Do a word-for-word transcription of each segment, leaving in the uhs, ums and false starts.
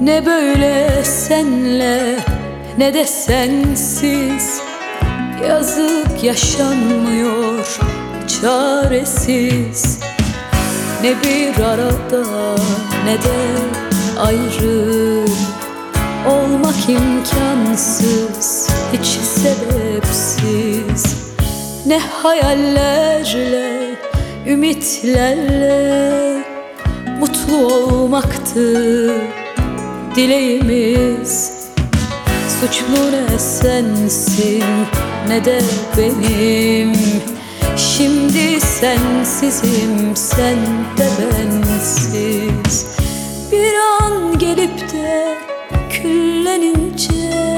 Ne böyle senle ne de sensiz, yazık yaşanmıyor çaresiz. Ne bir arada ne de ayrı, olmak imkansız hiç sebepsiz. Ne hayallerle, ümitlerle mutlu olmaktı dileğimiz. Suçlu ne sensin ne de benim, şimdi sensizim sen de bensiz. Bir an gelip de küllenince,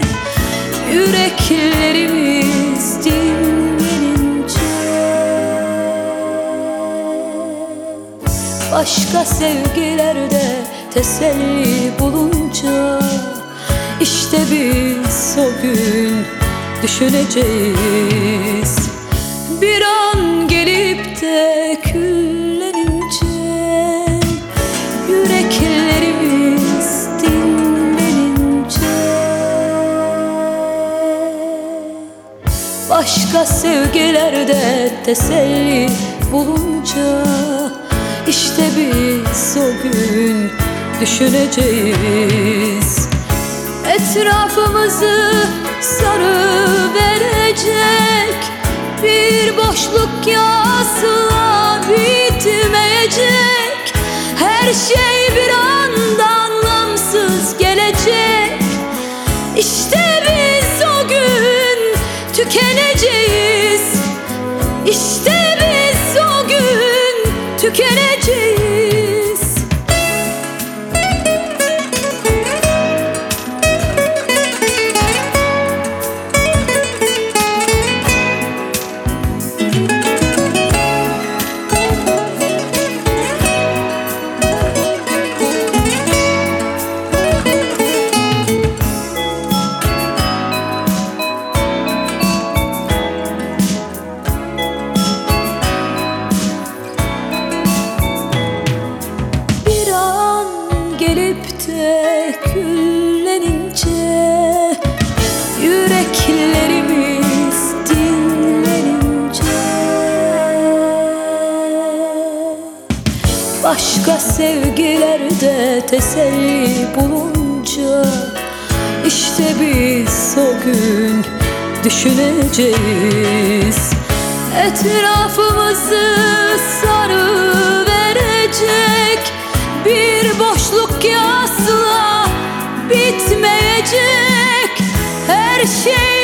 yüreklerimiz dinlenince, başka sevgilerde teselli bulunca, İşte biz o gün düşüneceğiz. Bir an gelip de küllenince, yüreklerimiz dinlenince, başka sevgilerde teselli bulunca, İşte biz o gün düşüneceğiz. Etrafımızı sarıverecek bir boşluk asla bitmeyecek. Her şey bir anda anlamsız gelecek. İşte biz o gün tükeneceğiz. İşte biz o gün tükeneceğiz. Küllenince, yüreklerimiz dinlenince, başka sevgilerde teselli bulunca, İşte biz o gün düşüneceğiz. Etrafımızı sarıverecek bir boşluk asla bitmeyecek. Her şey